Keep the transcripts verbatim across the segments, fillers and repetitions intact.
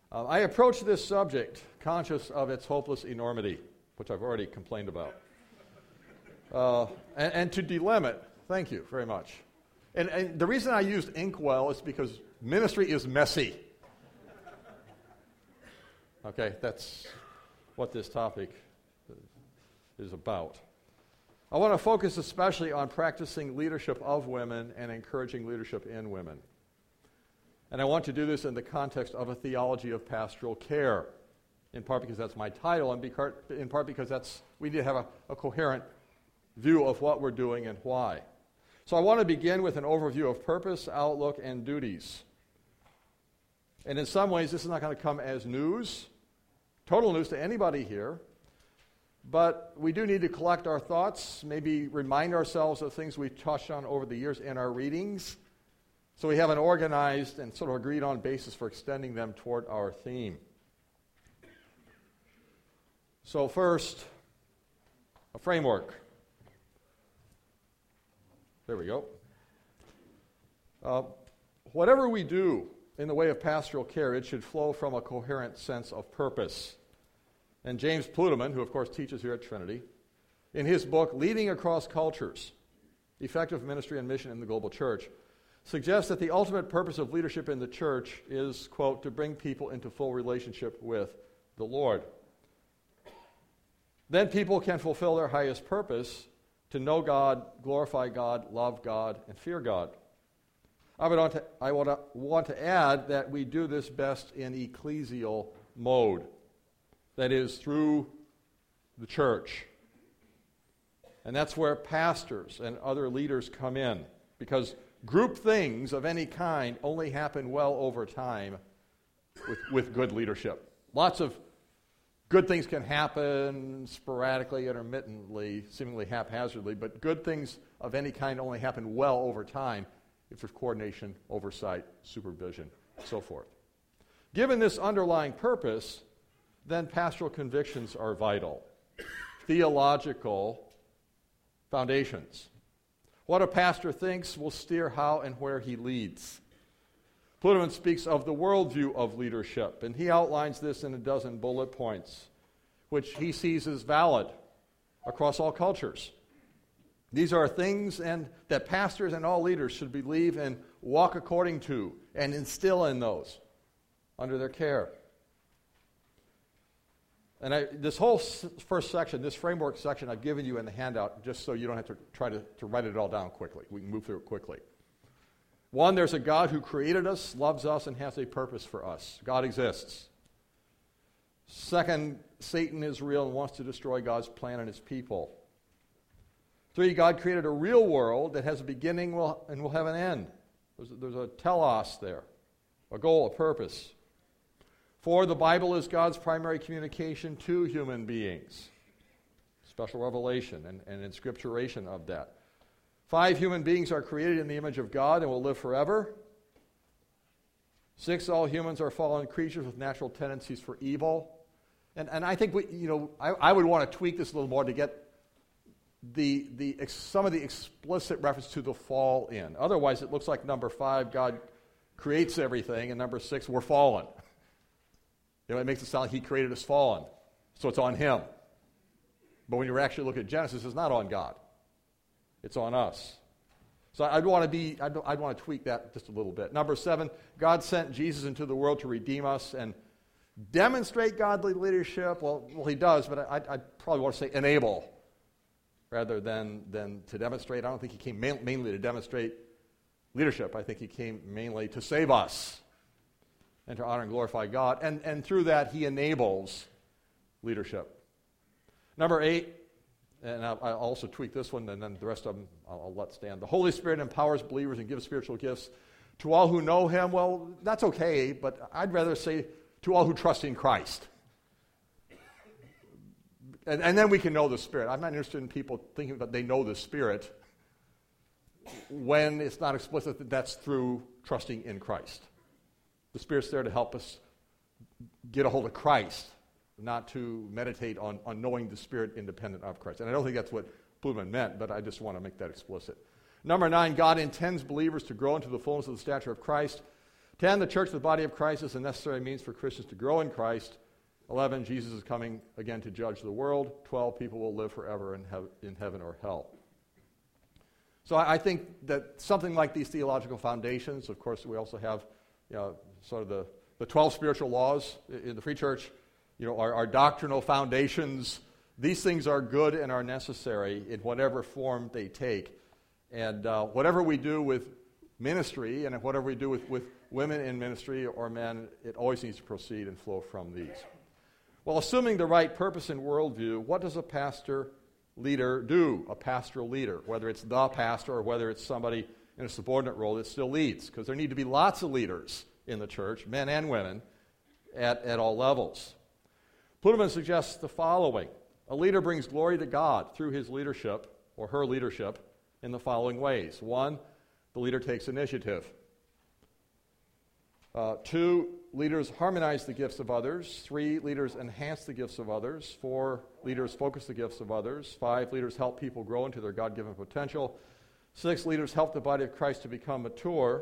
Uh, I approach this subject conscious of its hopeless enormity, which I've already complained about. Uh, and, and to delimit, thank you very much. And, and the reason I used inkwell is because ministry is messy. Okay, that's what this topic is about. I want to focus especially on practicing leadership of women and encouraging leadership in women. And I want to do this in the context of a theology of pastoral care, in part because that's my title, and in part because that's we need to have a, a coherent view of what we're doing and why. So I want to begin with an overview of purpose, outlook, and duties. And in some ways, this is not going to come as news, total news to anybody here, but we do need to collect our thoughts, maybe remind ourselves of things we've touched on over the years in our readings, so we have an organized and sort of agreed-on basis for extending them toward our theme. So first, a framework. There we go. Uh, whatever we do in the way of pastoral care, it should flow from a coherent sense of purpose. And James Pluterman, who of course teaches here at Trinity, in his book, Leading Across Cultures, Effective Ministry and Mission in the Global Church, suggests that the ultimate purpose of leadership in the church is, quote, to bring people into full relationship with the Lord. Then people can fulfill their highest purpose to know God, glorify God, love God, and fear God. I would want to, I want to, want to add that we do this best in ecclesial mode. That is, through the church. And that's where pastors and other leaders come in, because group things of any kind only happen well over time with, with good leadership. Lots of good things can happen sporadically, intermittently, seemingly haphazardly, but good things of any kind only happen well over time if there's coordination, oversight, supervision, so forth. Given this underlying purpose, then pastoral convictions are vital. Theological foundations. What a pastor thinks will steer how and where he leads. Pluterman speaks of the worldview of leadership, and he outlines this in a dozen bullet points, which he sees as valid across all cultures. These are things and that pastors and all leaders should believe and walk according to and instill in those under their care. And I, this whole s- first section, this framework section, I've given you in the handout just so you don't have to try to, to write it all down quickly. We can move through it quickly. One, there's a God who created us, loves us, and has a purpose for us. God exists. Second, Satan is real and wants to destroy God's plan and his people. Three, God created a real world that has a beginning and will have an end. There's a, there's a telos there, a goal, a purpose. Four, the Bible is God's primary communication to human beings. Special revelation and, and inscripturation of that. Five, human beings are created in the image of God and will live forever. Six, all humans are fallen creatures with natural tendencies for evil. And, and I think we, you know, I, I would want to tweak this a little more to get the, the ex, some of the explicit reference to the fall in. Otherwise, it looks like number five, God creates everything, and number six, we're fallen. You know, it makes it sound like he created us fallen, so it's on him. But when you actually look at Genesis, it's not on God. It's on us. So I'd want to be, I'd, I'd want to tweak that just a little bit. Number seven, God sent Jesus into the world to redeem us and demonstrate godly leadership. Well, well he does, but I, I'd probably want to say enable rather than, than to demonstrate. I don't think he came main, mainly to demonstrate leadership. I think he came mainly to save us and to honor and glorify God. And, and through that, he enables leadership. Number eight, and I'll, I'll also tweak this one, and then the rest of them I'll, I'll let stand. The Holy Spirit empowers believers and gives spiritual gifts to all who know him. Well, that's okay, but I'd rather say to all who trust in Christ. And, and then we can know the Spirit. I'm not interested in people thinking that they know the Spirit when it's not explicit that that's through trusting in Christ. The Spirit's there to help us get a hold of Christ, not to meditate on, on knowing the Spirit independent of Christ. And I don't think that's what Pluterman meant, but I just want to make that explicit. Number nine, God intends believers to grow into the fullness of the stature of Christ ten, the church, the body of Christ, is a necessary means for Christians to grow in Christ. eleven, Jesus is coming again to judge the world. twelve, people will live forever in, hev- in heaven or hell. So I, I think that something like these theological foundations, of course, we also have, you know, sort of the, the twelve spiritual laws in the Free Church, you know, our, our doctrinal foundations. These things are good and are necessary in whatever form they take. And uh, whatever we do with ministry and whatever we do with, with women in ministry or men, it always needs to proceed and flow from these. Well, assuming the right purpose and worldview, what does a pastor leader do? A pastoral leader, whether it's the pastor or whether it's somebody in a subordinate role that still leads, because there need to be lots of leaders in the church, men and women, at, at all levels. Pluderman suggests the following. A leader brings glory to God through his leadership or her leadership in the following ways. One, the leader takes initiative. Uh, two, leaders harmonize the gifts of others. Three, leaders enhance the gifts of others. Four, leaders focus the gifts of others. Five, leaders help people grow into their God-given potential. Six, leaders help the body of Christ to become mature.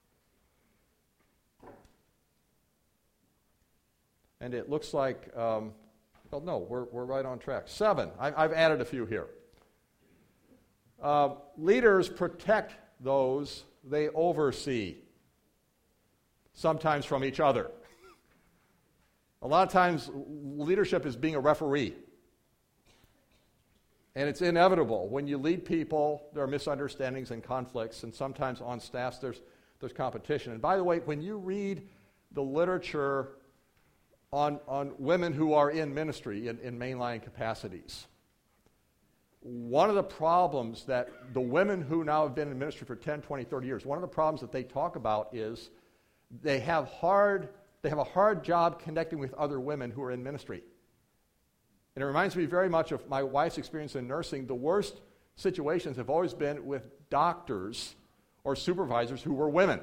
And it looks like, um, well, no, we're, we're right on track. Seven, I, I've added a few here. Uh, leaders protect those they oversee, sometimes from each other. A lot of times, leadership is being a referee. And it's inevitable. When you lead people, there are misunderstandings and conflicts, and sometimes on staffs there's, there's competition. And by the way, when you read the literature on, on women who are in ministry, in, in mainline capacities, one of the problems that the women who now have been in ministry for ten, twenty, thirty years, one of the problems that they talk about is they have hard, they have a hard job connecting with other women who are in ministry. And it reminds me very much of my wife's experience in nursing. The worst situations have always been with doctors or supervisors who were women.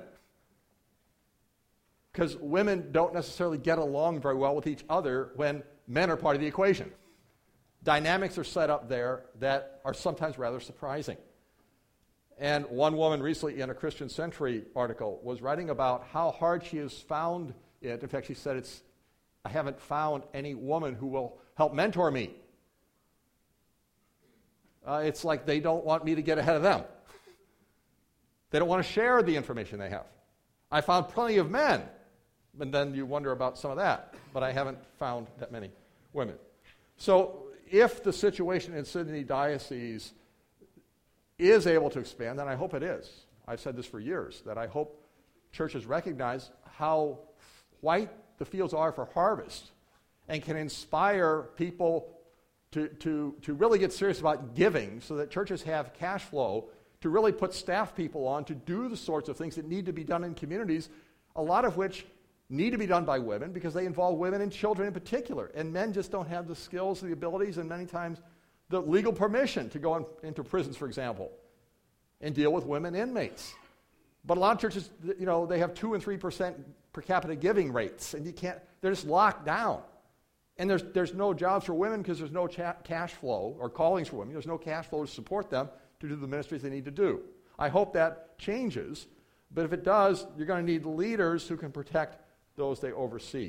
Because women don't necessarily get along very well with each other when men are part of the equation. Dynamics are set up there that are sometimes rather surprising. And one woman recently in a Christian Century article was writing about how hard she has found it. In fact, she said, "It's I haven't found any woman who will help mentor me. Uh, it's like they don't want me to get ahead of them. They don't want to share the information they have. I found plenty of men." And then you wonder about some of that. But I haven't found that many women. So if the situation in Sydney Diocese is able to expand, and I hope it is, I've said this for years, that I hope churches recognize how white the fields are for harvest and can inspire people to, to, to really get serious about giving so that churches have cash flow to really put staff people on to do the sorts of things that need to be done in communities, a lot of which need to be done by women because they involve women and children in particular. And men just don't have the skills, the abilities, and many times the legal permission to go in, into prisons, for example, and deal with women inmates. But a lot of churches, you know, they have two and three percent per capita giving rates, and you can't, they're just locked down. And there's, there's no jobs for women because there's no cha- cash flow, or callings for women. There's no cash flow to support them to do the ministries they need to do. I hope that changes, but if it does, you're going to need leaders who can protect those they oversee.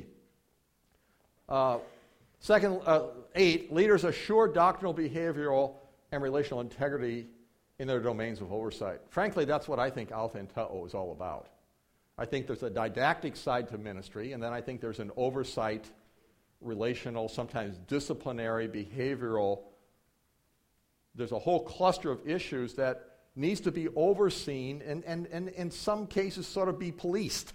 Uh, second, uh, eight, leaders assure doctrinal, behavioral, and relational integrity in their domains of oversight. Frankly, that's what I think Alpha and Tau is all about. I think there's a didactic side to ministry, and then I think there's an oversight, relational, sometimes disciplinary, behavioral. There's a whole cluster of issues that needs to be overseen and, and, and in some cases sort of be policed.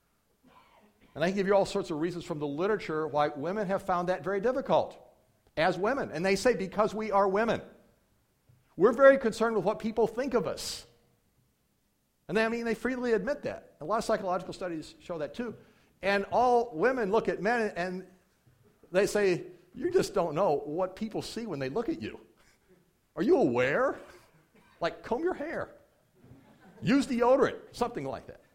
And I can give you all sorts of reasons from the literature why women have found that very difficult as women. And they say because we are women. We're very concerned with what people think of us. And they, I mean, they freely admit that. A lot of psychological studies show that too. And all women look at men and they say, you just don't know what people see when they look at you. Are you aware? Like, comb your hair. Use deodorant. Something like that.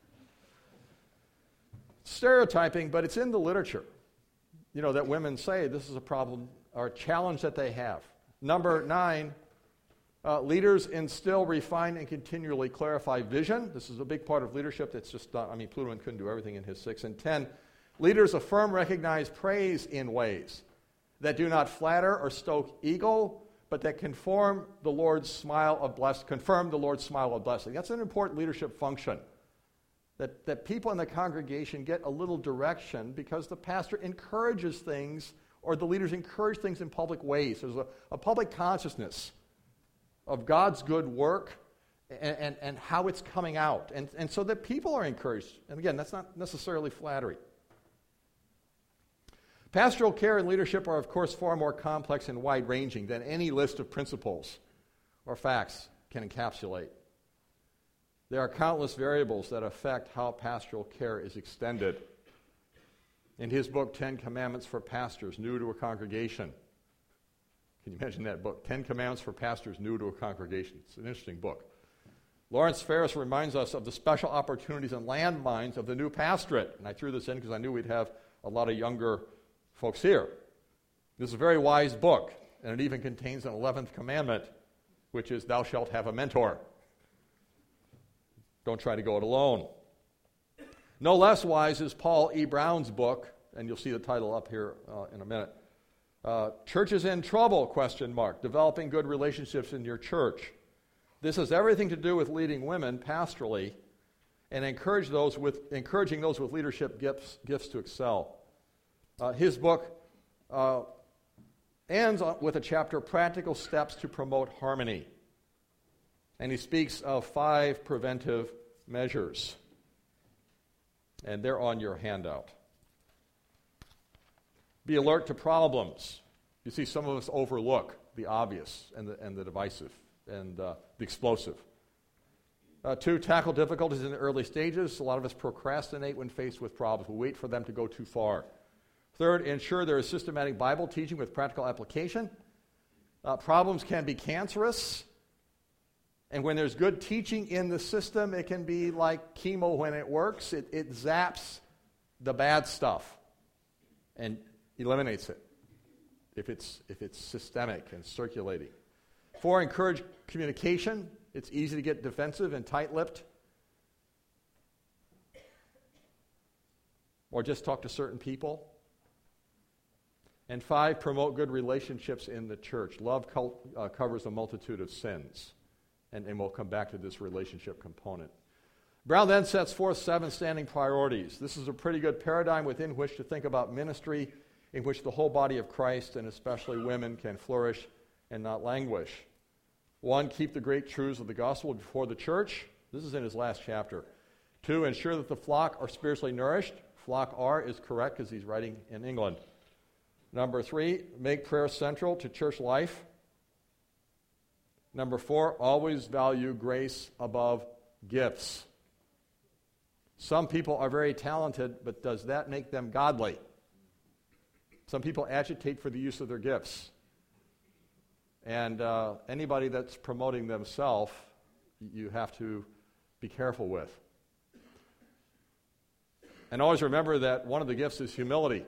Stereotyping, but it's in the literature, you know, that women say this is a problem or a challenge that they have. Number nine, Uh, leaders instill, refine, and continually clarify vision. This is a big part of leadership that's just not, I mean, Plutarch couldn't do everything in his six. And ten, leaders affirm, recognize, praise in ways that do not flatter or stoke ego, but that conform the Lord's smile of blessing, confirm the Lord's smile of blessing. That's an important leadership function. That, that people in the congregation get a little direction because the pastor encourages things, or the leaders encourage things in public ways. There's a, a public consciousness of God's good work and, and, and how it's coming out. And, and so that people are encouraged. And again, that's not necessarily flattery. Pastoral care and leadership are, of course, far more complex and wide-ranging than any list of principles or facts can encapsulate. There are countless variables that affect how pastoral care is extended. In his book, Ten Commandments for Pastors, New to a Congregation. Can you imagine that book? Ten Commandments for Pastors, New to a Congregation. It's an interesting book. Lawrence Ferris reminds us of the special opportunities and landmines of the new pastorate. And I threw this in because I knew we'd have a lot of younger folks here. This is a very wise book, and it even contains an eleventh commandment, which is, thou shalt have a mentor. Don't try to go it alone. No less wise is Paul E. Brown's book, and you'll see the title up here uh, in a minute. Uh, Churches in Trouble, question mark, developing good relationships in your church. This has everything to do with leading women pastorally and encourage those with, encouraging those with leadership gifts, gifts to excel. Uh, his book uh, ends with a chapter, Practical Steps to Promote Harmony. And he speaks of five preventive measures. And they're on your handout. Be alert to problems. You see, some of us overlook the obvious and the, and the divisive and uh, the explosive. Uh, two, tackle difficulties in the early stages. A lot of us procrastinate when faced with problems. We wait for them to go too far. Third, ensure there is systematic Bible teaching with practical application. Uh, problems can be cancerous. And when there's good teaching in the system, it can be like chemo when it works. It, it zaps the bad stuff and eliminates it if it's, if it's systemic and circulating. Four, encourage communication. It's easy to get defensive and tight-lipped. Or just talk to certain people. And five, promote good relationships in the church. Love co- uh, covers a multitude of sins. And, and we'll come back to this relationship component. Brown then sets forth seven standing priorities. This is a pretty good paradigm within which to think about ministry, in which the whole body of Christ, and especially women, can flourish and not languish. One, keep the great truths of the gospel before the church. This is in his last chapter. Two, ensure that the flock are spiritually nourished. Flock are is correct because he's writing in England. Number three, make prayer central to church life. Number four, always value grace above gifts. Some people are very talented, but does that make them godly? Some people agitate for the use of their gifts. And uh, anybody that's promoting themselves, you have to be careful with. And always remember that one of the gifts is humility,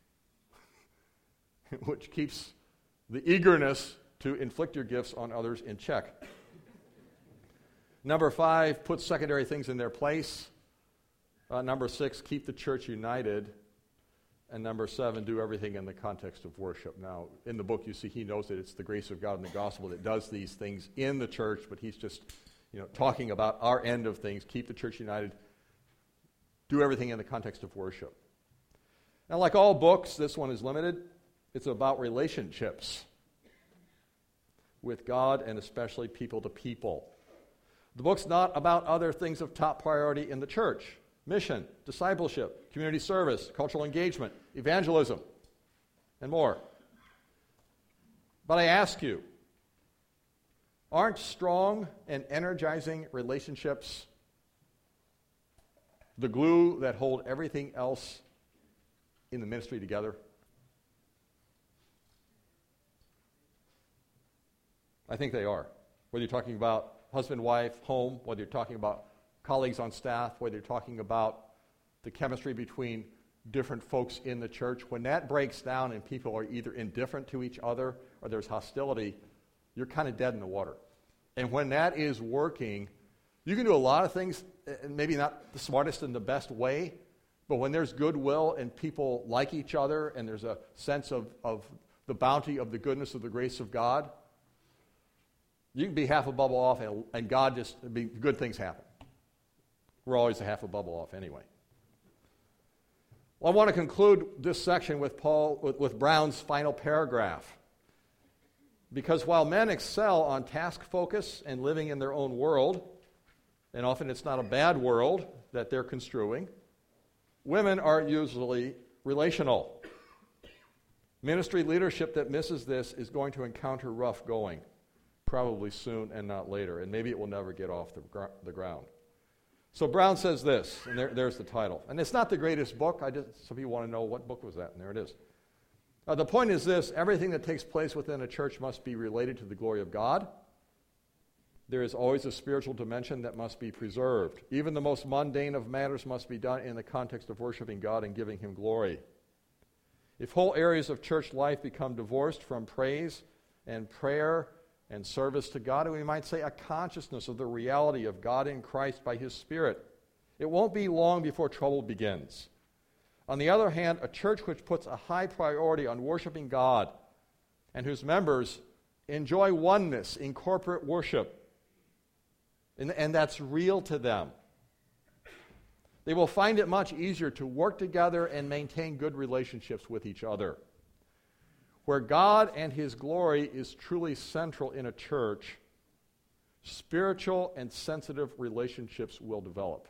which keeps the eagerness to inflict your gifts on others in check. Number five, put secondary things in their place. Uh, number six, keep the church united. And number seven, do everything in the context of worship. Now, in the book, you see he knows that it's the grace of God and the gospel that does these things in the church, but he's just, you know, talking about our end of things. Keep the church united. Do everything in the context of worship. Now, like all books, this one is limited. It's about relationships with God and especially people to people. The book's not about other things of top priority in the church. Mission, discipleship, community service, cultural engagement, evangelism, and more. But I ask you, aren't strong and energizing relationships the glue that hold everything else in the ministry together? I think they are. Whether you're talking about husband, wife, home, whether you're talking about colleagues on staff, whether you're talking about the chemistry between different folks in the church, when that breaks down and people are either indifferent to each other or there's hostility, you're kind of dead in the water. And when that is working, you can do a lot of things, and maybe not the smartest and the best way, but when there's goodwill and people like each other and there's a sense of, of the bounty of the goodness of the grace of God, you can be half a bubble off and, and God just, I mean, good things happen. We're always a half a bubble off anyway. Well, I want to conclude this section with Paul, with, with Brown's final paragraph. Because while men excel on task focus and living in their own world, and often it's not a bad world that they're construing, women are usually relational. Ministry leadership that misses this is going to encounter rough going, probably soon and not later, and maybe it will never get off the, gr- the ground. So Brown says this, and there, there's the title. And it's not the greatest book. I just, some of you want to know what book was that, and there it is. Uh, the point is this: everything that takes place within a church must be related to the glory of God. There is always a spiritual dimension that must be preserved. Even the most mundane of matters must be done in the context of worshiping God and giving Him glory. If whole areas of church life become divorced from praise and prayer and service to God, and we might say a consciousness of the reality of God in Christ by His Spirit, it won't be long before trouble begins. On the other hand, a church which puts a high priority on worshiping God and whose members enjoy oneness in corporate worship, and, and that's real to them, they will find it much easier to work together and maintain good relationships with each other. Where God and His glory is truly central in a church, spiritual and sensitive relationships will develop.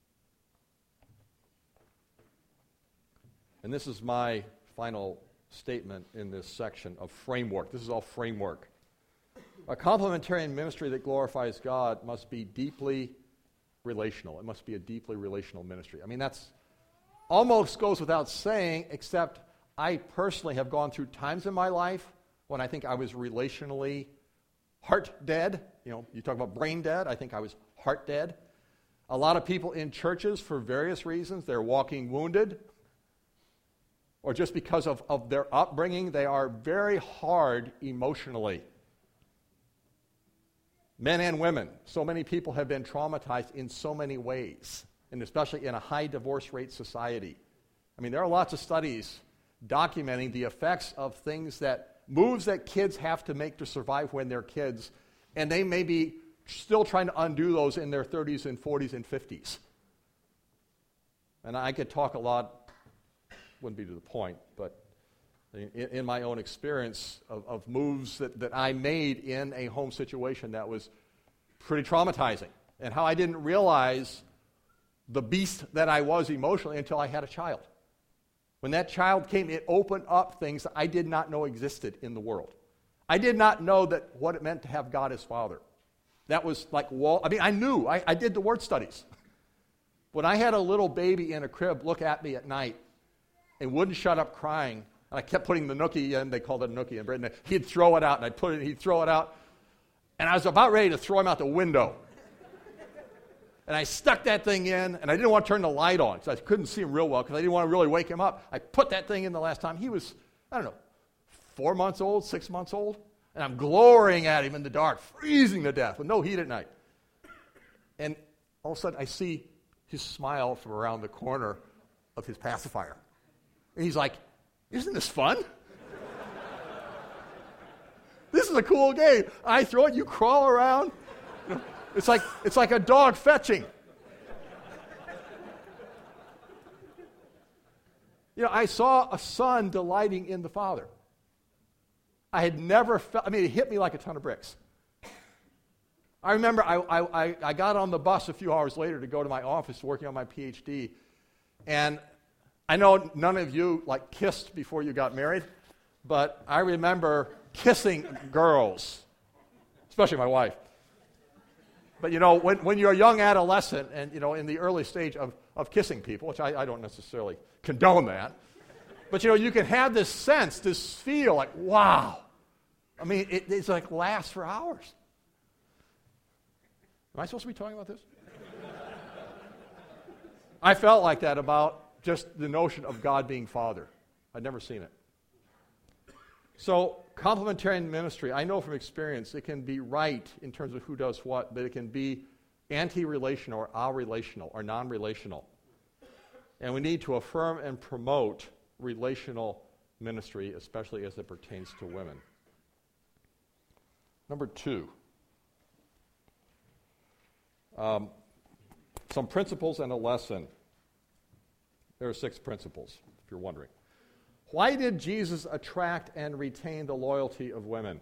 And this is my final statement in this section of framework. This is all framework. A complementarian ministry that glorifies God must be deeply relational. It must be a deeply relational ministry. I mean, that's almost goes without saying, except I personally have gone through times in my life when I think I was relationally heart dead. You know, you talk about brain dead. I think I was heart dead. A lot of people in churches, for various reasons, they're walking wounded, or just because of, of their upbringing, they are very hard emotionally. Men and women, so many people have been traumatized in so many ways, and especially in a high divorce rate society. I mean, there are lots of studies documenting the effects of things that, moves that kids have to make to survive when they're kids, and they may be still trying to undo those in their thirties and forties and fifties. And I could talk a lot, wouldn't be to the point, but in, in my own experience of, of moves that, that I made in a home situation that was pretty traumatizing, and how I didn't realize the beast that I was emotionally until I had a child. When that child came, it opened up things that I did not know existed in the world. I did not know that what it meant to have God as Father. That was like wall. I mean, I knew. I, I did the word studies. When I had a little baby in a crib look at me at night and wouldn't shut up crying, and I kept putting the nookie in, they called it a nookie in Britain, he'd throw it out, and I'd put it, he'd throw it out, and I was about ready to throw him out the window. And I stuck that thing in, and I didn't want to turn the light on because I couldn't see him real well because I didn't want to really wake him up. I put that thing in the last time. He was, I don't know, four months old, six months old, and I'm glowering at him in the dark, freezing to death with no heat at night. And all of a sudden I see his smile from around the corner of his pacifier. And he's like, "Isn't this fun? This is a cool game. I throw it, you crawl around." You know, It's like it's like a dog fetching. You know, I saw a son delighting in the father. I had never felt, I mean, it hit me like a ton of bricks. I remember I, I, I got on the bus a few hours later to go to my office working on my P H D, and I know none of you, like, kissed before you got married, but I remember kissing girls, especially my wife. But, you know, when, when you're a young adolescent and, you know, in the early stage of, of kissing people, which I, I don't necessarily condone that, but, you know, you can have this sense, this feel like, wow. I mean, it, it's like lasts for hours. Am I supposed to be talking about this? I felt like that about just the notion of God being Father. I'd never seen it. So complementarian ministry, I know from experience, it can be right in terms of who does what, but it can be anti-relational or a-relational or non-relational. And we need to affirm and promote relational ministry, especially as it pertains to women. Number two, um, some principles and a lesson. There are six principles, if you're wondering. Why did Jesus attract and retain the loyalty of women?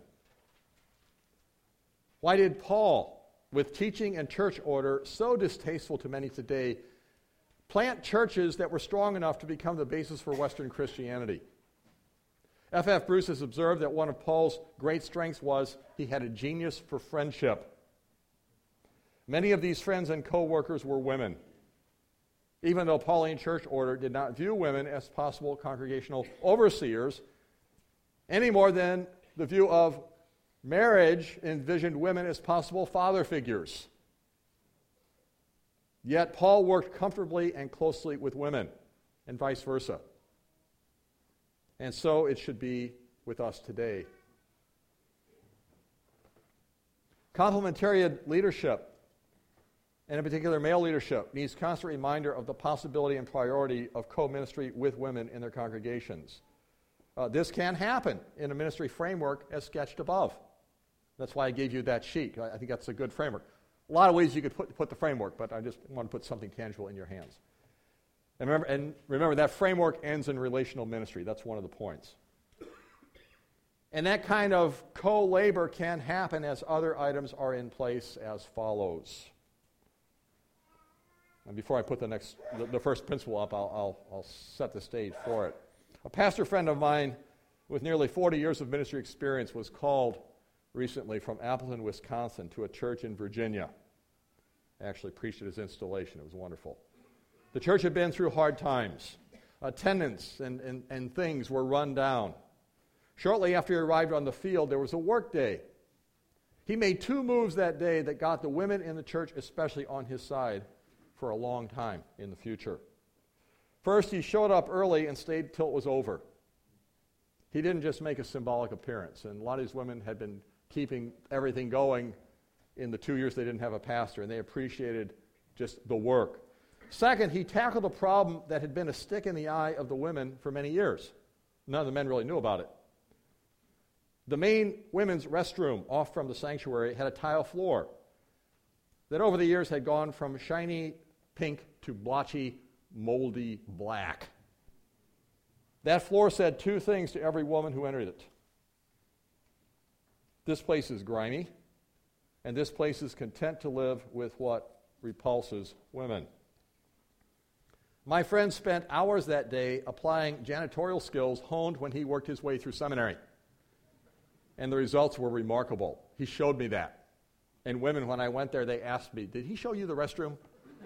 Why did Paul, with teaching and church order so distasteful to many today, plant churches that were strong enough to become the basis for Western Christianity? F F Bruce has observed that one of Paul's great strengths was he had a genius for friendship. Many of these friends and co-workers were women, even though Pauline church order did not view women as possible congregational overseers any more than the view of marriage envisioned women as possible father figures. Yet Paul worked comfortably and closely with women, and vice versa. And so it should be with us today. Complementarian leadership, and in particular male leadership, needs constant reminder of the possibility and priority of co-ministry with women in their congregations. Uh, this can happen in a ministry framework as sketched above. That's why I gave you that sheet. I, I think that's a good framework. A lot of ways you could put, put the framework, but I just want to put something tangible in your hands. And remember, and remember, that framework ends in relational ministry. That's one of the points. And that kind of co-labor can happen as other items are in place as follows. And before I put the next, the, the first principle up, I'll, I'll, I'll set the stage for it. A pastor friend of mine with nearly forty years of ministry experience was called recently from Appleton, Wisconsin, to a church in Virginia. I actually preached at his installation. It was wonderful. The church had been through hard times. Attendance and, and, and things were run down. Shortly after he arrived on the field, there was a work day. He made two moves that day that got the women in the church especially on his side for a long time in the future. First, he showed up early and stayed till it was over. He didn't just make a symbolic appearance. And a lot of these women had been keeping everything going in the two years they didn't have a pastor, and they appreciated just the work. Second, he tackled a problem that had been a stick in the eye of the women for many years. None of the men really knew about it. The main women's restroom off from the sanctuary had a tile floor that over the years had gone from shiny pink to blotchy, moldy black. That floor said two things to every woman who entered it. This place is grimy, and this place is content to live with what repulses women. My friend spent hours that day applying janitorial skills honed when he worked his way through seminary. And the results were remarkable. He showed me that. And women, when I went there, they asked me, "Did he show you the restroom?"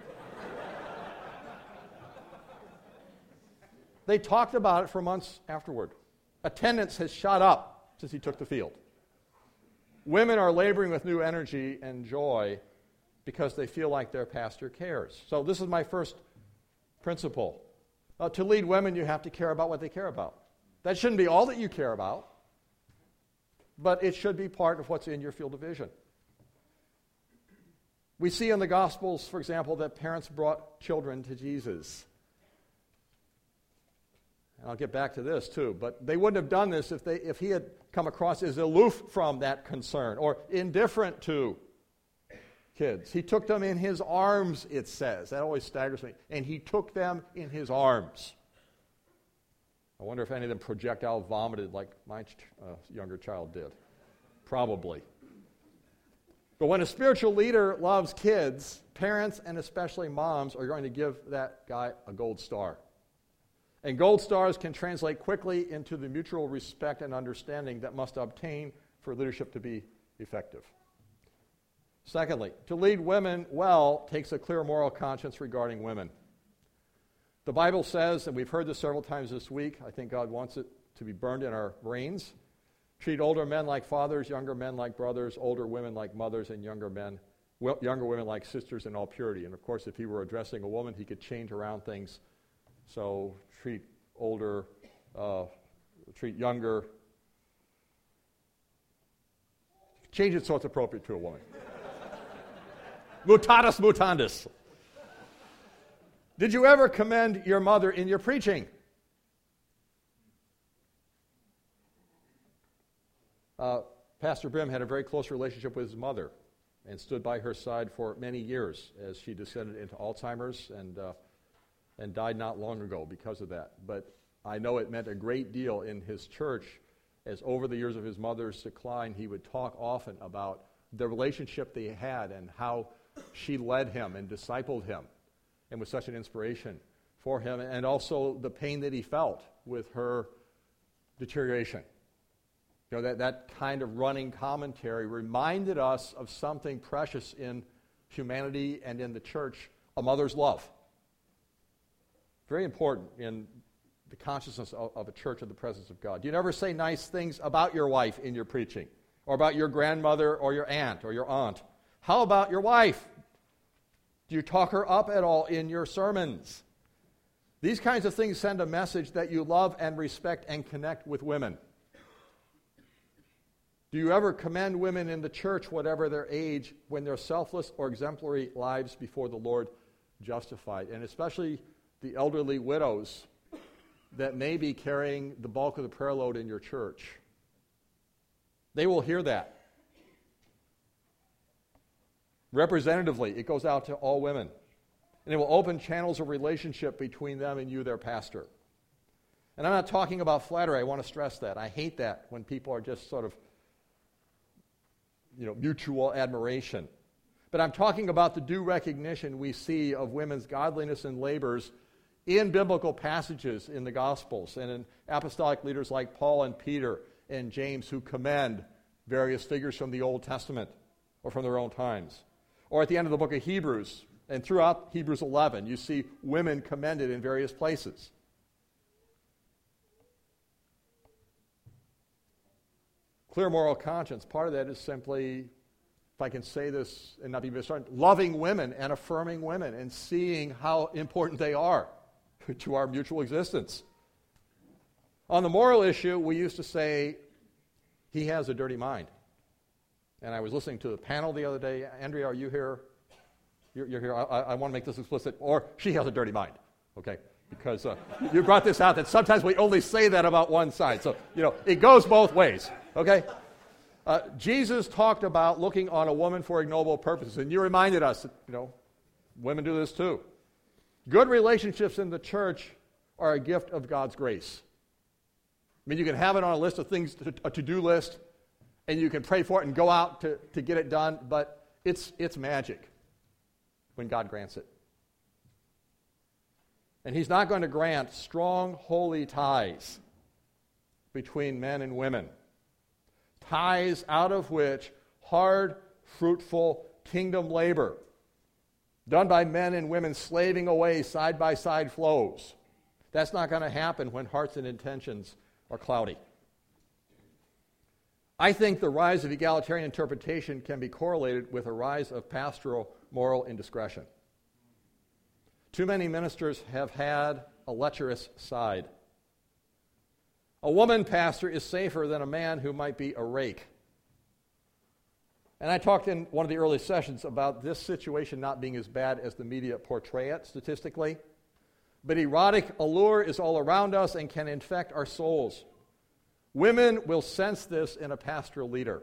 They talked about it for months afterward. Attendance has shot up since he took the field. Women are laboring with new energy and joy because they feel like their pastor cares. So this is my first principle. Uh, to lead women, you have to care about what they care about. That shouldn't be all that you care about, but it should be part of what's in your field of vision. We see in the Gospels, for example, that parents brought children to Jesus. And I'll get back to this too, but they wouldn't have done this if they if he had come across as aloof from that concern or indifferent to kids. He took them in his arms, it says. That always staggers me. And he took them in his arms. I wonder if any of them projectile vomited like my ch- uh, younger child did. Probably. But when a spiritual leader loves kids, parents and especially moms are going to give that guy a gold star. And gold stars can translate quickly into the mutual respect and understanding that must obtain for leadership to be effective. Secondly, to lead women well takes a clear moral conscience regarding women. The Bible says, and we've heard this several times this week, I think God wants it to be burned in our brains, treat older men like fathers, younger men like brothers, older women like mothers, and younger men, well, younger women like sisters in all purity. And of course, if he were addressing a woman, he could change around things. So treat older, uh, treat younger, Change it so it's appropriate to a woman. Mutatis mutandis. Did you ever commend your mother in your preaching? Uh, Pastor Brim had a very close relationship with his mother and stood by her side for many years as she descended into Alzheimer's and uh, and died not long ago because of that. But I know it meant a great deal in his church as over the years of his mother's decline, he would talk often about the relationship they had and how she led him and discipled him and was such an inspiration for him, and also the pain that he felt with her deterioration. You know, that, that kind of running commentary reminded us of something precious in humanity and in the church, a mother's love. Very important in the consciousness of, of a church of the presence of God. Do you never say nice things about your wife in your preaching, or about your grandmother or your aunt or your aunt? How about your wife? Do you talk her up at all in your sermons? These kinds of things send a message that you love and respect and connect with women. Do you ever commend women in the church, whatever their age, when their selfless or exemplary lives before the Lord justified? And especially the elderly widows that may be carrying the bulk of the prayer load in your church. They will hear that. Representatively, it goes out to all women. And it will open channels of relationship between them and you, their pastor. And I'm not talking about flattery. I want to stress that. I hate that when people are just sort of, you know, mutual admiration. But I'm talking about the due recognition we see of women's godliness and labors in biblical passages in the Gospels and in apostolic leaders like Paul and Peter and James, who commend various figures from the Old Testament or from their own times. Or at the end of the book of Hebrews, and throughout Hebrews eleven, you see women commended in various places. Clear moral conscience, part of that is simply, if I can say this and not be misunderstood, loving women and affirming women and seeing how important they are to our mutual existence. On the moral issue, we used to say, he has a dirty mind. And I was listening to the panel the other day. Andrea, are you here? You're, you're here. I, I want to make this explicit. Or she has a dirty mind, okay? Because uh, you brought this out that sometimes we only say that about one side. So, you know, it goes both ways, okay? Uh, Jesus talked about looking on a woman for ignoble purposes. And you reminded us that, you know, women do this too. Good relationships in the church are a gift of God's grace. I mean, you can have it on a list of things, a to-do list, and you can pray for it and go out to, to get it done, but it's, it's magic when God grants it. And he's not going to grant strong, holy ties between men and women, ties out of which hard, fruitful kingdom labor done by men and women slaving away side by side flows. That's not going to happen when hearts and intentions are cloudy. I think the rise of egalitarian interpretation can be correlated with a rise of pastoral moral indiscretion. Too many ministers have had a lecherous side. A woman pastor is safer than a man who might be a rake. And I talked in one of the early sessions about this situation not being as bad as the media portray it statistically. But erotic allure is all around us and can infect our souls. Women will sense this in a pastoral leader.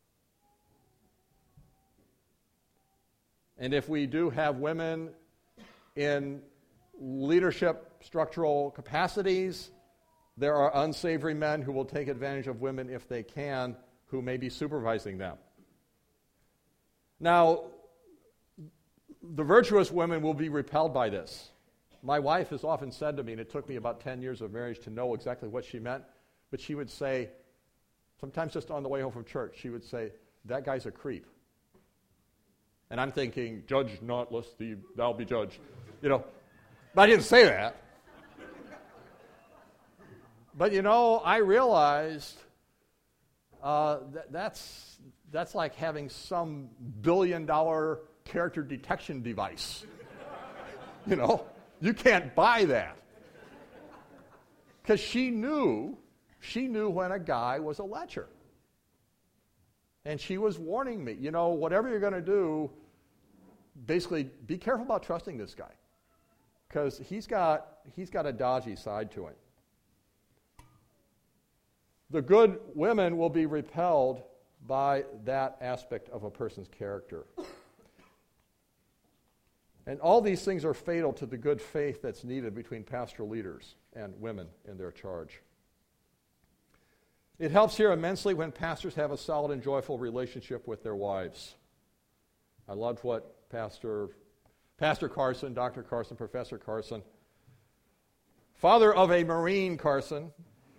And if we do have women in leadership structural capacities, there are unsavory men who will take advantage of women if they can, who may be supervising them. Now, the virtuous women will be repelled by this. My wife has often said to me, and it took me about ten years of marriage to know exactly what she meant, but she would say, sometimes just on the way home from church, she would say, that guy's a creep. And I'm thinking, judge not, lest thou be judged. You know, but I didn't say that. But, you know, I realized uh, that that's, that's like having some billion-dollar character detection device. You know, you can't buy that. Because she knew, she knew when a guy was a lecher. And she was warning me, you know, whatever you're going to do, basically be careful about trusting this guy. Because he's got, he's got a dodgy side to him. The good women will be repelled by that aspect of a person's character. And all these things are fatal to the good faith that's needed between pastoral leaders and women in their charge. It helps here immensely when pastors have a solid and joyful relationship with their wives. I loved what Pastor, Pastor Carson, Doctor Carson, Professor Carson, father of a Marine Carson,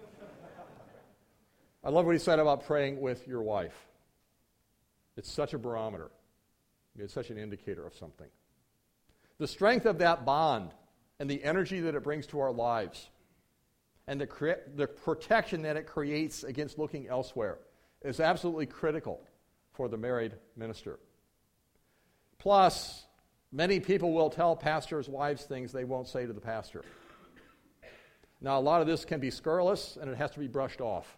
I love what he said about praying with your wife. It's such a barometer. It's such an indicator of something. The strength of that bond and the energy that it brings to our lives and the, cre- the protection that it creates against looking elsewhere is absolutely critical for the married minister. Plus, many people will tell pastors' wives things they won't say to the pastor. Now, a lot of this can be scurrilous, and it has to be brushed off.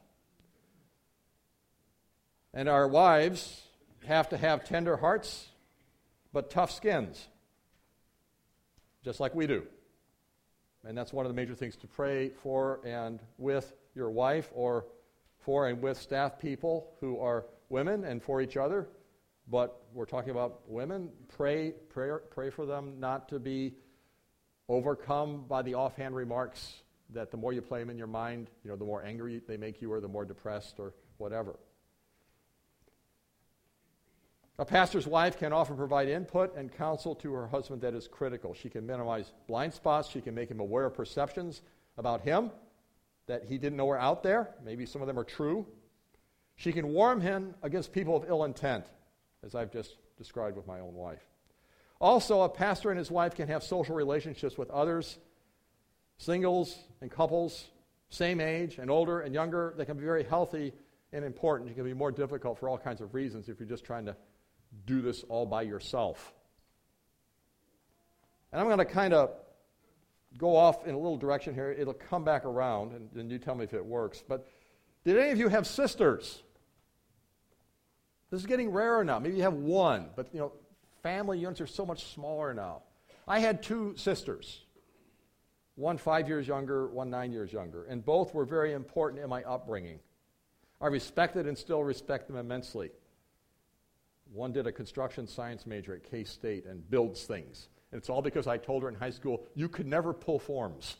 And our wives have to have tender hearts, but tough skins, just like we do. And that's one of the major things to pray for and with your wife, or for and with staff people who are women, and for each other. But we're talking about women. Pray, pray, pray for them not to be overcome by the offhand remarks that the more you play them in your mind, you know, the more angry they make you, or the more depressed, or whatever. A pastor's wife can often provide input and counsel to her husband that is critical. She can minimize blind spots. She can make him aware of perceptions about him that he didn't know were out there. Maybe some of them are true. She can warn him against people of ill intent, as I've just described with my own wife. Also, a pastor and his wife can have social relationships with others, singles and couples, same age and older and younger. They can be very healthy and important. It can be more difficult for all kinds of reasons if you're just trying to do this all by yourself. And I'm going to kind of go off in a little direction here. It'll come back around, and, and you tell me if it works. But did any of you have sisters? This is getting rarer now. Maybe you have one, but you know, family units are so much smaller now. I had two sisters, one five years younger, one nine years younger, and both were very important in my upbringing. I respected and still respect them immensely. One did a construction science major at K-State and builds things. And it's all because I told her in high school, you could never pull forms.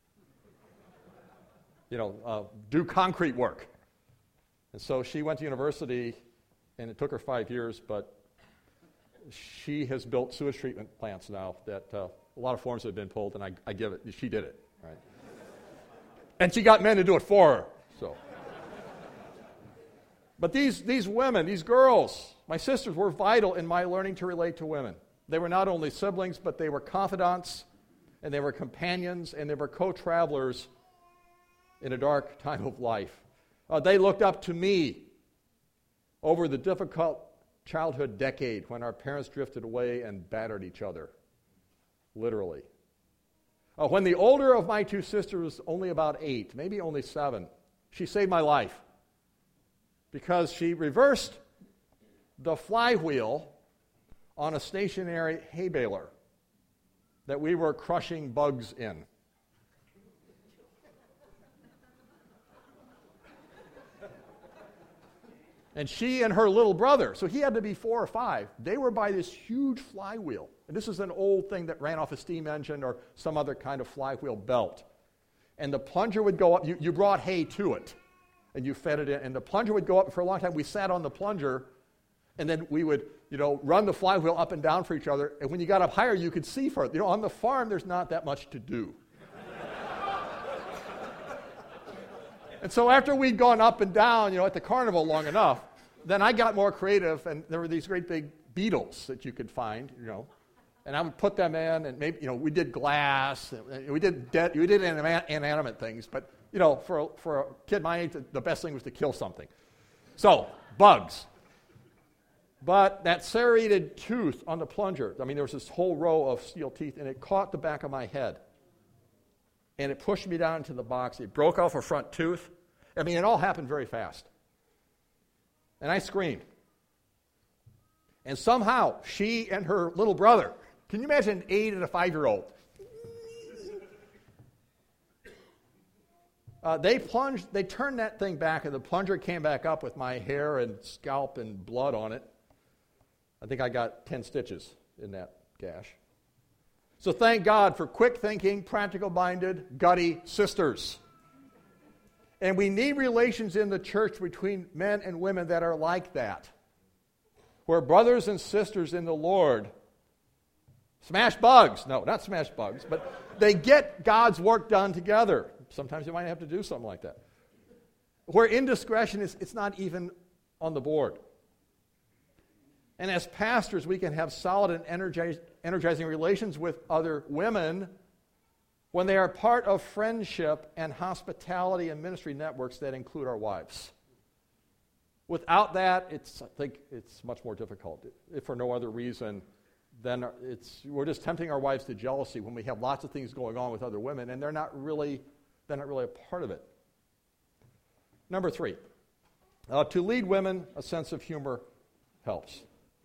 You know, uh, do concrete work. And so she went to university, and it took her five years, but she has built sewage treatment plants now that uh, a lot of forms have been pulled, and I, I give it, she did it, right? And she got men to do it for her, so. But these, these women, these girls, my sisters, were vital in my learning to relate to women. They were not only siblings, but they were confidants, and they were companions, and they were co-travelers in a dark time of life. Uh, they looked up to me over the difficult childhood decade when our parents drifted away and battered each other, literally. Uh, when the older of my two sisters was only about eight, maybe only seven, she saved my life because she reversed the flywheel on a stationary hay baler that we were crushing bugs in. And she and her little brother, so he had to be four or five, they were by this huge flywheel. And this is an old thing that ran off a steam engine or some other kind of flywheel belt. And the plunger would go up. You, you brought hay to it, and you fed it in. And the plunger would go up. And for a long time, we sat on the plunger, and then we would, you know, run the flywheel up and down for each other. And when you got up higher, you could see further. You know, on the farm, there's not that much to do. And so after we'd gone up and down, you know, at the carnival long enough, then I got more creative, and there were these great big beetles that you could find, you know, and I would put them in, and maybe, you know, we did glass, and we did dead, we did inanimate things, but, you know, for a, for a kid my age, the best thing was to kill something. So, bugs. But that serrated tooth on the plunger, I mean, there was this whole row of steel teeth, and it caught the back of my head. And it pushed me down into the box. It broke off a front tooth. I mean, it all happened very fast. And I screamed. And somehow, she and her little brother, can you imagine an eight and a five-year-old? Uh, they plunged, they turned that thing back, and the plunger came back up with my hair and scalp and blood on it. I think I got ten stitches in that gash. So thank God for quick-thinking, practical-minded, gutty sisters. And we need relations in the church between men and women that are like that, where brothers and sisters in the Lord smash bugs. No, not smash bugs, but they get God's work done together. Sometimes you might have to do something like that. Where indiscretion is, it's not even on the board. And as pastors, we can have solid and energize, energizing relations with other women when they are part of friendship and hospitality and ministry networks that include our wives. Without that, it's, I think it's much more difficult. If for no other reason, then it's, we're just tempting our wives to jealousy when we have lots of things going on with other women, and they're not really, they're not really a part of it. Number three, uh, to lead women, a sense of humor helps.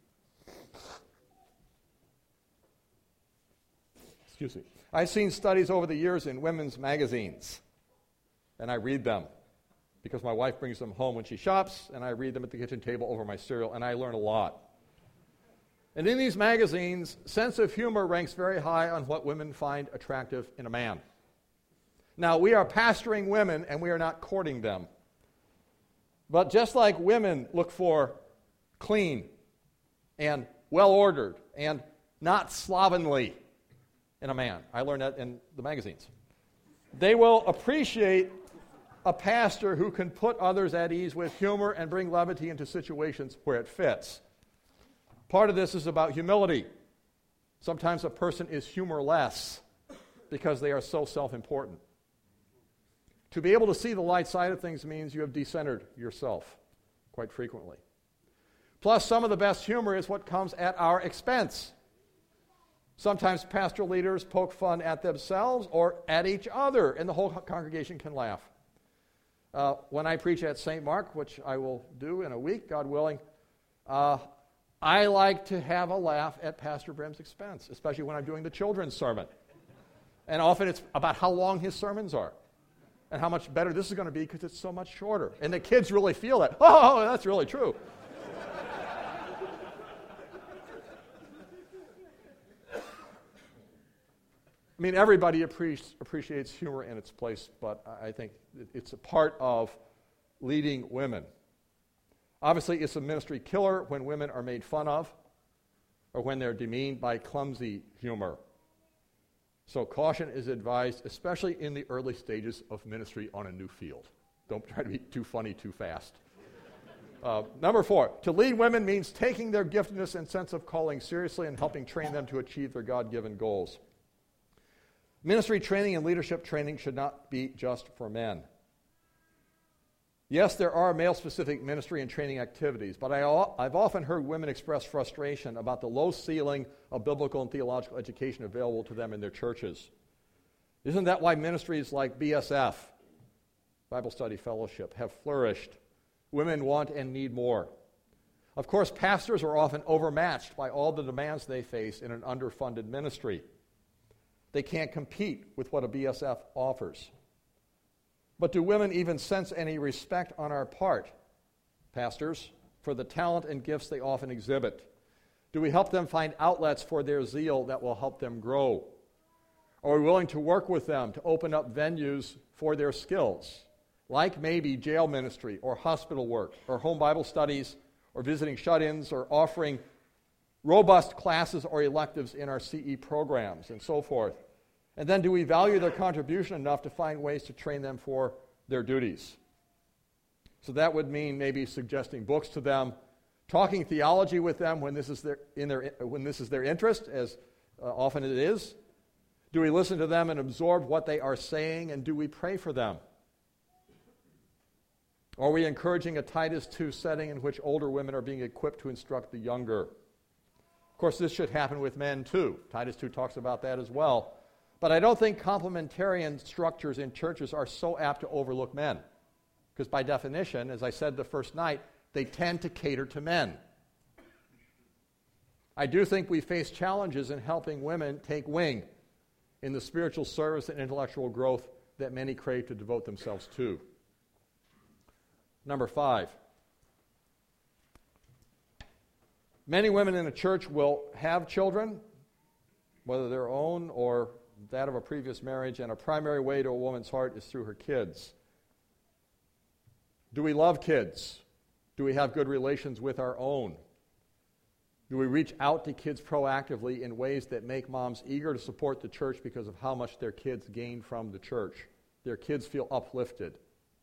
Excuse me. I've seen studies over the years in women's magazines, and I read them because my wife brings them home when she shops, and I read them at the kitchen table over my cereal, and I learn a lot. And in these magazines, sense of humor ranks very high on what women find attractive in a man. Now, we are pastoring women, and we are not courting them. But just like women look for clean and well-ordered and not slovenly in a man, I learned that in the magazines, they will appreciate a pastor who can put others at ease with humor and bring levity into situations where it fits. Part of this is about humility. Sometimes a person is humorless because they are so self-important. To be able to see the light side of things means you have decentered yourself quite frequently. Plus, some of the best humor is what comes at our expense. Sometimes pastoral leaders poke fun at themselves or at each other, and the whole congregation can laugh. Uh, when I preach at Saint Mark, which I will do in a week, God willing, uh, I like to have a laugh at Pastor Brim's expense, especially when I'm doing the children's sermon. And often it's about how long his sermons are and how much better this is going to be because it's so much shorter. And the kids really feel that. Oh, that's really true. I mean, everybody appreci- appreciates humor in its place, but I think it's a part of leading women. Obviously, it's a ministry killer when women are made fun of or when they're demeaned by clumsy humor. So caution is advised, especially in the early stages of ministry on a new field. Don't try to be too funny too fast. Uh, number four, to lead women means taking their giftedness and sense of calling seriously and helping train them to achieve their God-given goals. Ministry training and leadership training should not be just for men. Yes, there are male-specific ministry and training activities, but I, I've often heard women express frustration about the low ceiling of biblical and theological education available to them in their churches. Isn't that why ministries like B S F, Bible Study Fellowship, have flourished? Women want and need more. Of course, pastors are often overmatched by all the demands they face in an underfunded ministry. They can't compete with what a B S F offers. But do women even sense any respect on our part, pastors, for the talent and gifts they often exhibit? Do we help them find outlets for their zeal that will help them grow? Are we willing to work with them to open up venues for their skills, like maybe jail ministry or hospital work or home Bible studies or visiting shut-ins or offering robust classes or electives in our C E programs and so forth? And then do we value their contribution enough to find ways to train them for their duties? So that would mean maybe suggesting books to them, talking theology with them when this is their, in their, when this is their interest, as uh, often it is. Do we listen to them and absorb what they are saying, and do we pray for them? Are we encouraging a Titus two setting in which older women are being equipped to instruct the younger? Of course, this should happen with men too. Titus two talks about that as well. But I don't think complementarian structures in churches are so apt to overlook men. Because by definition, as I said the first night, They tend to cater to men. I do think we face challenges in helping women take wing in the spiritual service and intellectual growth that many crave to devote themselves to. Number five. Many women in a church will have children, whether their own or that of a previous marriage, and a primary way to a woman's heart is through her kids. Do we love kids? Do we have good relations with our own? Do we reach out to kids proactively in ways that make moms eager to support the church because of how much their kids gain from the church? Their kids feel uplifted.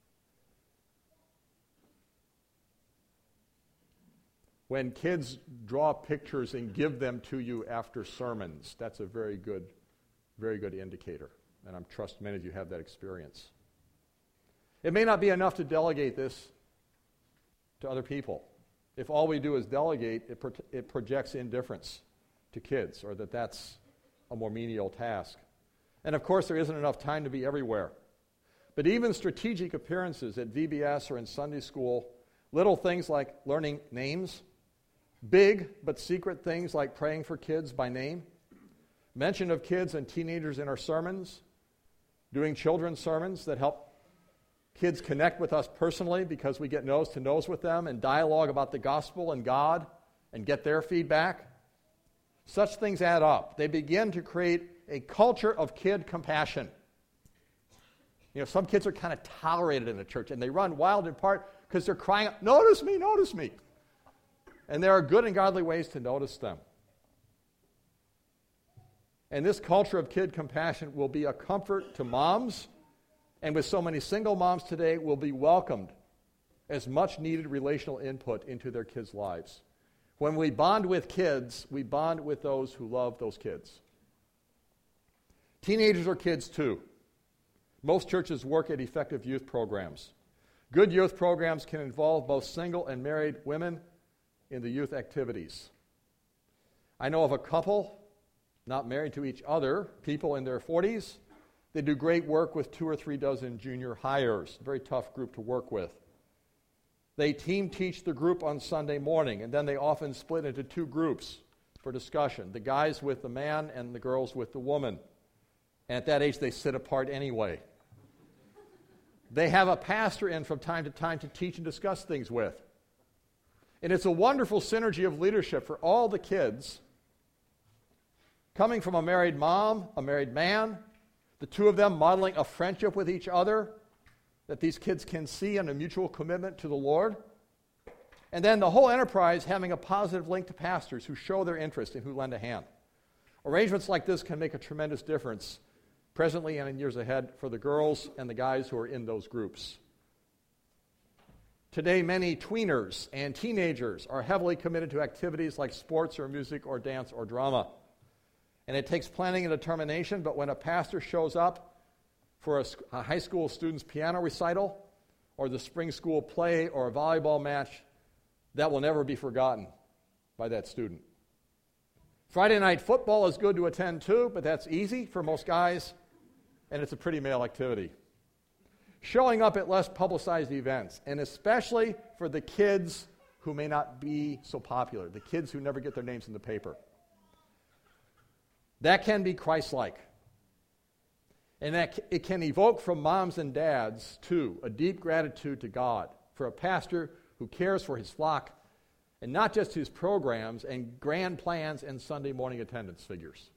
When kids draw pictures and give them to you after sermons, that's a very good, very good indicator. And I trust many of you have that experience. It may not be enough to delegate this to other people. If all we do is delegate, it, pro- it projects indifference to kids, or that that's a more menial task. And of course, there isn't enough time to be everywhere. But even strategic appearances at V B S or in Sunday school, little things like learning names, big but secret things like praying for kids by name, mention of kids and teenagers in our sermons, doing children's sermons that help kids connect with us personally because we get nose to nose with them and dialogue about the gospel and God and get their feedback. Such things add up. They begin to create a culture of kid compassion. You know, some kids are kind of tolerated in the church, and they run wild in part because they're crying out, "Notice me, notice me." And there are good and godly ways to notice them. And this culture of kid compassion will be a comfort to moms, and with so many single moms today, will be welcomed as much needed relational input into their kids' lives. When we bond with kids, we bond with those who love those kids. Teenagers are kids too. Most churches work at effective youth programs. Good youth programs can involve both single and married women in the youth activities. I know of a couple, not married to each other, people in their forties. They do great work with two or three dozen junior hires, a very tough group to work with. They team teach the group on Sunday morning, and then they often split into two groups for discussion, the guys with the man and the girls with the woman. And at that age, they sit apart anyway. They have a pastor in from time to time to teach and discuss things with. And it's a wonderful synergy of leadership for all the kids, coming from a married mom, a married man, the two of them modeling a friendship with each other that these kids can see and a mutual commitment to the Lord. And then the whole enterprise having a positive link to pastors who show their interest and who lend a hand. Arrangements like this can make a tremendous difference presently and in years ahead for the girls and the guys who are in those groups. Today, many tweeners and teenagers are heavily committed to activities like sports or music or dance or drama. And it takes planning and determination, but when a pastor shows up for a, a high school student's piano recital or the spring school play or a volleyball match, that will never be forgotten by that student. Friday night football is good to attend too, but that's easy for most guys, and it's a pretty male activity. Showing up at less publicized events, and especially for the kids who may not be so popular, the kids who never get their names in the paper. That can be Christ-like. And that it can evoke from moms and dads, too, a deep gratitude to God for a pastor who cares for his flock, and not just his programs and grand plans and Sunday morning attendance figures.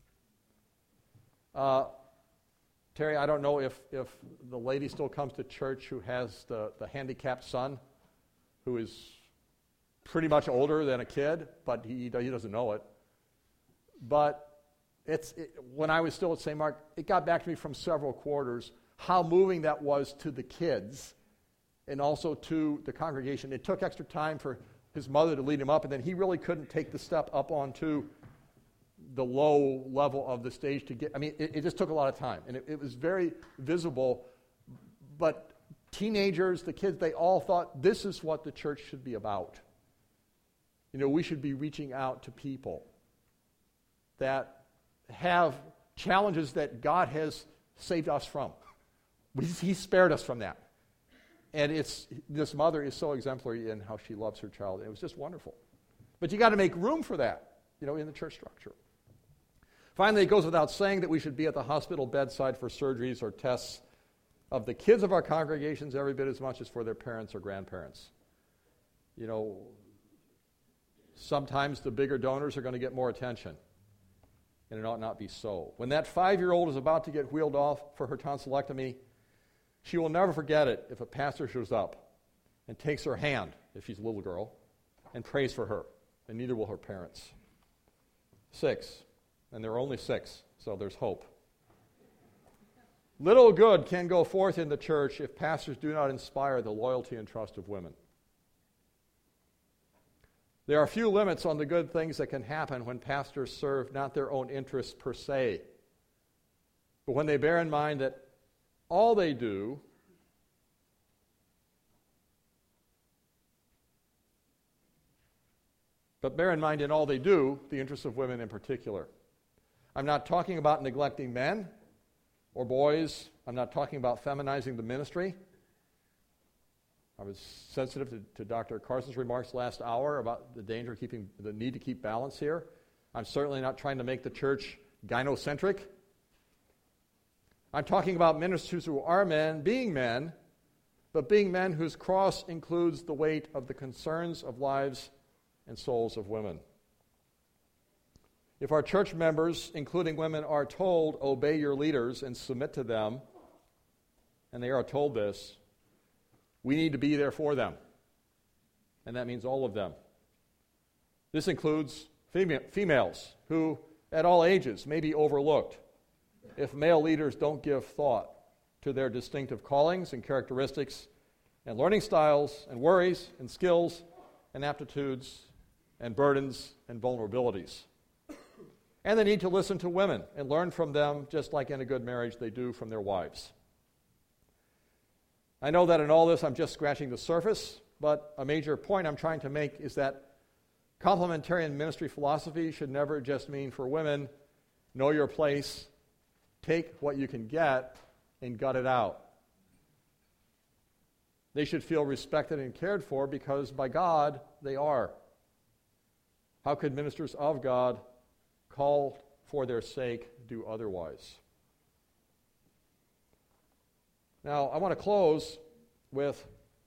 Uh, Terry, I don't know if, if the lady still comes to church who has the, the handicapped son who is pretty much older than a kid, but he, he doesn't know it. But it's it, when I was still at Saint Mark, it got back to me from several quarters how moving that was to the kids and also to the congregation. It took extra time for his mother to lead him up, and then he really couldn't take the step up onto the low level of the stage to get, I mean, it, it just took a lot of time, and it, it was very visible, but teenagers, the kids, they all thought this is what the church should be about. You know, we should be reaching out to people that have challenges that God has saved us from. We, he spared us from that. And it's this mother is so exemplary in how she loves her child. It was just wonderful. But you got to make room for that, you know, in the church structure. Finally, it goes without saying that we should be at the hospital bedside for surgeries or tests of the kids of our congregations every bit as much as for their parents or grandparents. You know, sometimes the bigger donors are going to get more attention, and it ought not be so. When that five-year-old is about to get wheeled off for her tonsillectomy, she will never forget it if a pastor shows up and takes her hand, if she's a little girl, and prays for her, and neither will her parents. Six, and there are only six, so there's hope. Little good can go forth in the church if pastors do not inspire the loyalty and trust of women. There are few limits on the good things that can happen when pastors serve not their own interests per se, but when they bear in mind that all they do but bear in mind in all they do the interests of women in particular. I'm not talking about neglecting men or boys. I'm not talking about feminizing the ministry. I was sensitive to, to Doctor Carson's remarks last hour about the danger of keeping, the need to keep balance here. I'm certainly not trying to make the church gynocentric. I'm talking about ministers who are men, being men, but being men whose cross includes the weight of the concerns of lives and souls of women. If our church members, including women, are told, obey your leaders and submit to them, and they are told this, we need to be there for them. And that means all of them. This includes fema- females who, at all ages, may be overlooked if male leaders don't give thought to their distinctive callings and characteristics and learning styles and worries and skills and aptitudes and burdens and vulnerabilities. And they need to listen to women and learn from them just like in a good marriage they do from their wives. I know that in all this I'm just scratching the surface, but a major point I'm trying to make is that complementarian ministry philosophy should never just mean for women, know your place, take what you can get, and gut it out. They should feel respected and cared for because by God they are. How could ministers of God, called for their sake, do otherwise? Now, I want to close with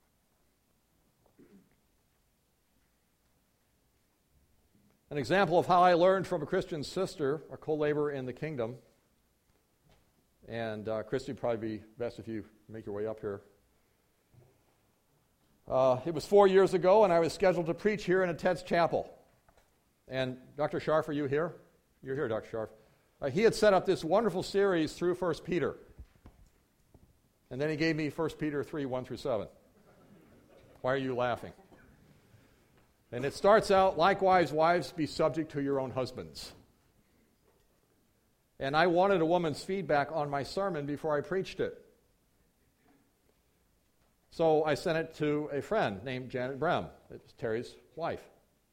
an example of how I learned from a Christian sister, a co-laborer in the kingdom. And uh, Christy, would probably be best if you make your way up here. Uh, it was four years ago, and I was scheduled to preach here in a Ted's chapel. And Doctor Scharf, are you here? You're here, Doctor Scharf. Uh, he had set up this wonderful series through First Peter. And then he gave me First Peter three, one through seven. Why are you laughing? And it starts out, likewise, wives, be subject to your own husbands. And I wanted a woman's feedback on my sermon before I preached it. So I sent it to a friend named Janet Brem. It's Terry's wife.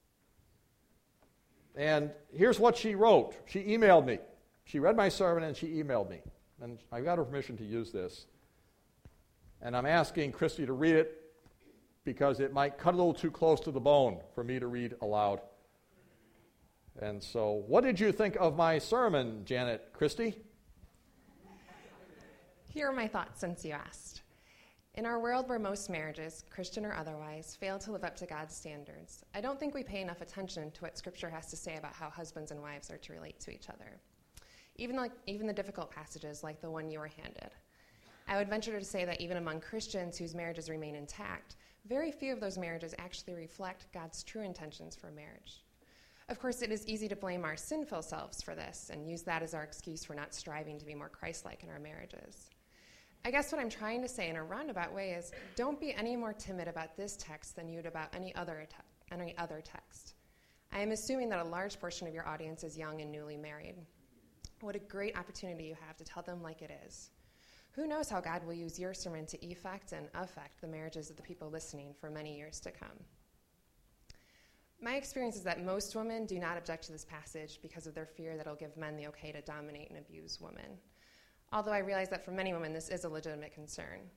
And here's what she wrote. She emailed me. She read my sermon and she emailed me. And I got her permission to use this. And I'm asking Christy to read it because it might cut a little too close to the bone for me to read aloud. And so, what did you think of my sermon, Janet? Christy? Here are my thoughts since you asked. In our world where most marriages, Christian or otherwise, fail to live up to God's standards, I don't think we pay enough attention to what Scripture has to say about how husbands and wives are to relate to each other. Even like even the difficult passages like the one you were handed. I would venture to say that even among Christians whose marriages remain intact, very few of those marriages actually reflect God's true intentions for marriage. Of course, it is easy to blame our sinful selves for this and use that as our excuse for not striving to be more Christ-like in our marriages. I guess what I'm trying to say in a roundabout way is don't be any more timid about this text than you'd about any other, te- any other text. I am assuming that a large portion of your audience is young and newly married. What a great opportunity you have to tell them like it is. Who knows how God will use your sermon to effect and affect the marriages of the people listening for many years to come. My experience is that most women do not object to this passage because of their fear that it'll give men the okay to dominate and abuse women. Although I realize that for many women this is a legitimate concern.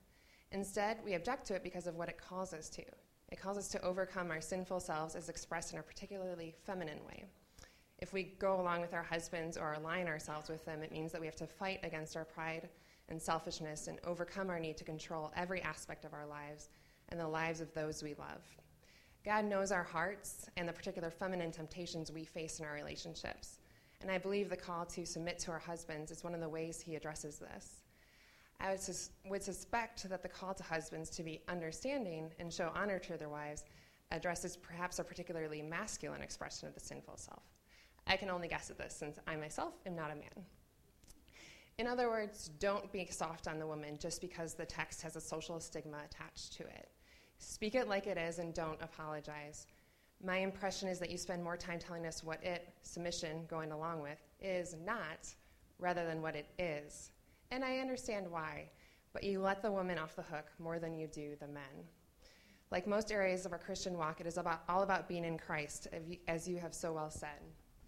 Instead, we object to it because of what it calls us to. It calls us to overcome our sinful selves as expressed in a particularly feminine way. If we go along with our husbands or align ourselves with them, it means that we have to fight against our pride and selfishness and overcome our need to control every aspect of our lives and the lives of those we love. God knows our hearts and the particular feminine temptations we face in our relationships. And I believe the call to submit to our husbands is one of the ways he addresses this. I would, sus- would suspect that the call to husbands to be understanding and show honor to their wives addresses perhaps a particularly masculine expression of the sinful self. I can only guess at this since I myself am not a man. In other words, don't be soft on the woman just because the text has a social stigma attached to it. Speak it like it is and don't apologize. My impression is that you spend more time telling us what it, submission, going along with, is not, rather than what it is. And I understand why, but you let the woman off the hook more than you do the men. Like most areas of our Christian walk, it is about, all about being in Christ, as you have so well said.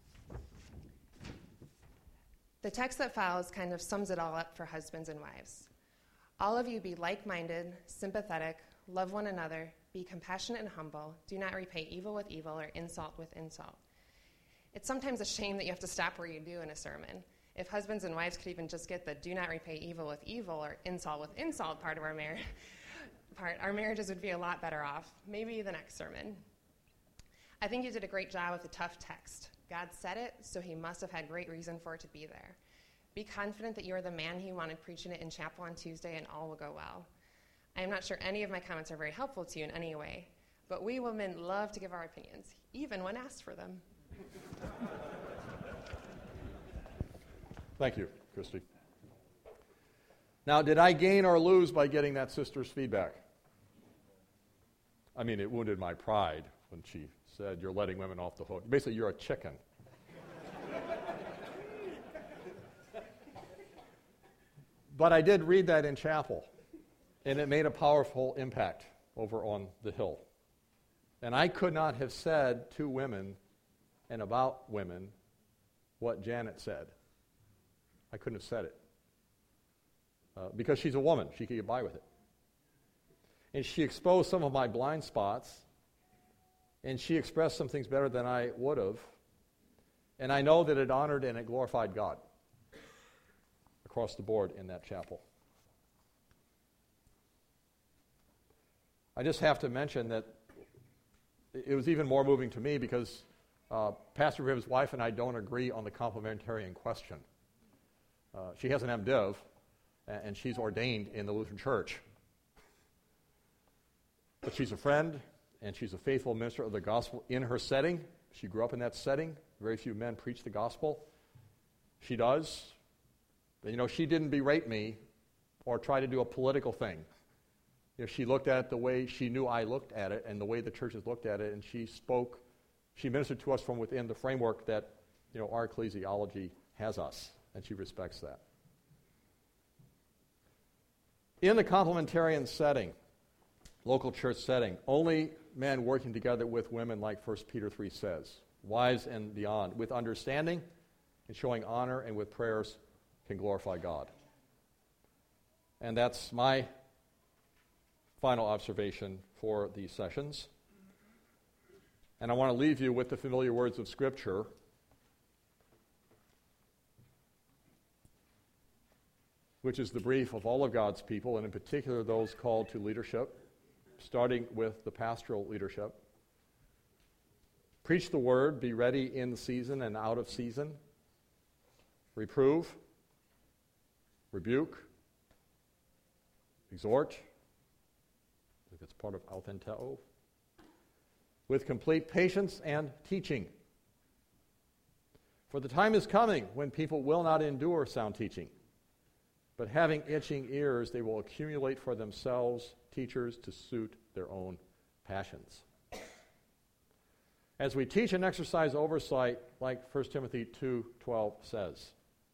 The text that follows kind of sums it all up for husbands and wives. All of you be like-minded, sympathetic, love one another, be compassionate and humble, do not repay evil with evil or insult with insult. It's sometimes a shame that you have to stop where you do in a sermon. If husbands and wives could even just get the do not repay evil with evil or insult with insult part of our marriage, part, our marriages would be a lot better off. Maybe the next sermon. I think you did a great job with a tough text. God said it, so he must have had great reason for it to be there. Be confident that you are the man he wanted preaching it in chapel on Tuesday, and all will go well. I am not sure any of my comments are very helpful to you in any way, but we women love to give our opinions, even when asked for them. Thank you, Christy. Now, did I gain or lose by getting that sister's feedback? I mean, it wounded my pride when she said, you're letting women off the hook. Basically, you're a chicken. But I did read that in chapel, and it made a powerful impact over on the hill. And I could not have said to women and about women what Janet said. I couldn't have said it. Uh, because she's a woman. She could get by with it. And she exposed some of my blind spots, and she expressed some things better than I would have. And I know that it honored and it glorified God across the board in that chapel. I just have to mention that it was even more moving to me because uh, Pastor Viv's wife and I don't agree on the complementarian question. Uh, she has an MDiv, and she's ordained in the Lutheran Church. But she's a friend, and she's a faithful minister of the gospel in her setting. She grew up in that setting. Very few men preach the gospel. She does. But, you know, she didn't berate me or try to do a political thing. You know, she looked at it the way she knew I looked at it and the way the churches looked at it, and she spoke, she ministered to us from within the framework that, you know, our ecclesiology has us, and she respects that. In the complementarian setting, local church setting, only men working together with women, like First Peter three says, wives and beyond, with understanding and showing honor and with prayers can glorify God. And that's my final observation for these sessions. And I want to leave you with the familiar words of Scripture. Which is the brief of all of God's people, and in particular those called to leadership, starting with the pastoral leadership. Preach the word, be ready in season and out of season. Reprove, rebuke, exhort. I think it's part of authenteo. With complete patience and teaching. For the time is coming when people will not endure sound teaching, but having itching ears, they will accumulate for themselves teachers to suit their own passions. As we teach and exercise oversight, like First Timothy two twelve says,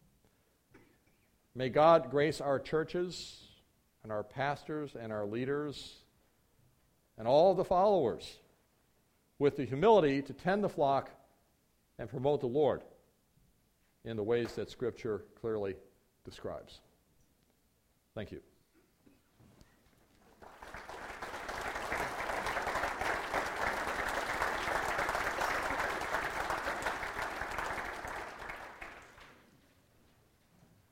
may God grace our churches and our pastors and our leaders and all the followers with the humility to tend the flock and promote the Lord in the ways that Scripture clearly describes. Thank you.